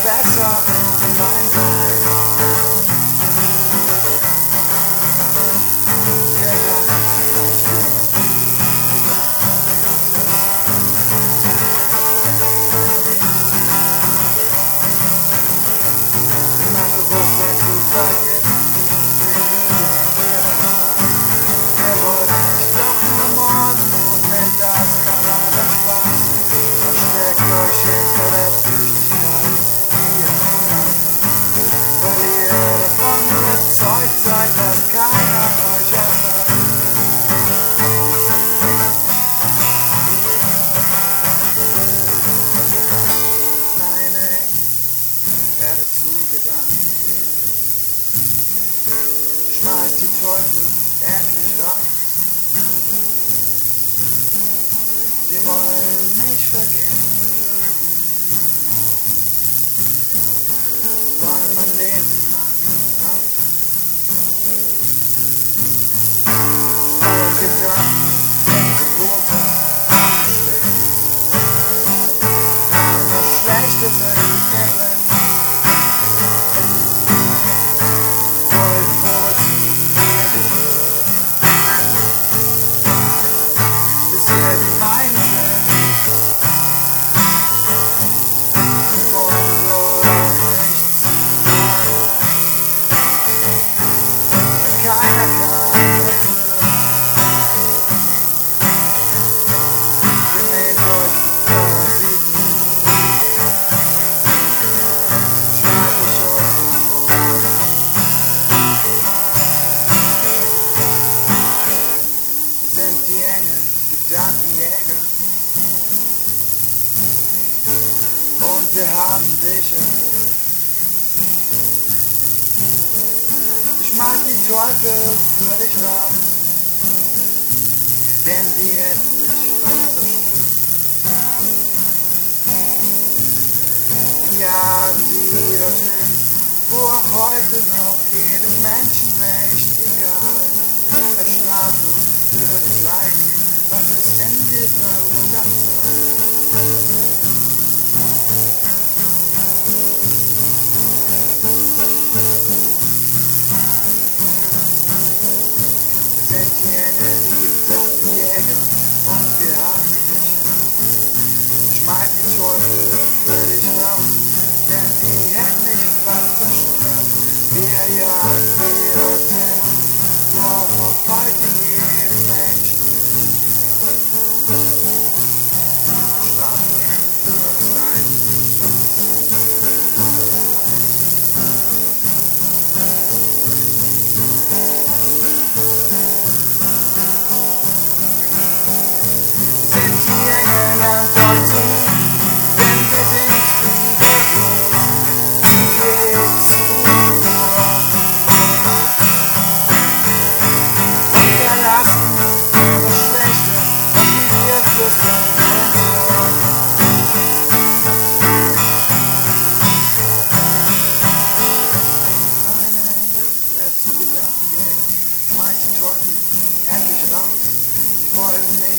besser und mein Sein. In mein Bewusstsein zu vergiften, den Lügen mir verzeihen. Wir wollten mich doch nur morden und wenn das kann, dann Spaß. Versteckt euch hinter der Flüchtigkeit, die ihr niemand weil ihr davon überzeugt seid, dass keiner euch erfällt. Meine Engel, werde zu Gedanken gehen. Schmeißt die Teufel endlich raus. Sie wollen mich vergiften, töten. Wollen mein Leben machen aus. Eure Gedanken sind Gebote angeschlägt. Haben das Schlechtes in mir drin. Wollt wohl zu mir gehören. Bis ihr die meinen sind. Und von dort auch nichts lernen. Keiner kann dafür. Ihr nehmt euch wie Parasiten. Schneid mich aus dem Boden. Wir sind die Engel, die Gedankenjäger. Und wir haben dich erhört. Ich schmeiß die Teufel für dich raus, denn sie hätten dich fast zerstört. Wir jagen sie dorthin, wo auch heute noch jedem Menschenrecht egal als Strafe für das Leiden, was es in dir verursacht hat. Wir sind die Engel, die Gedankenjäger und wir haben dich erhört. Schmeiß die Teufel für dich raus, denn sie hätten dich fast zerstört. Wir jagen sie dorthin, wo auch noch heute jedem Menschen egal. Als Strafe für das Leiden, was es in dir verursacht hat. Wir sind die Engel, lernt euch zu hüten, denn wir sind wie der Tod, die geht zuvor. Wir lassen das Schlechte, was wir dir flüstern, ins Ohr. Meine Engel, wer zu Gedankenjäger, schmeißt die Teufel endlich raus. Sie wollen nicht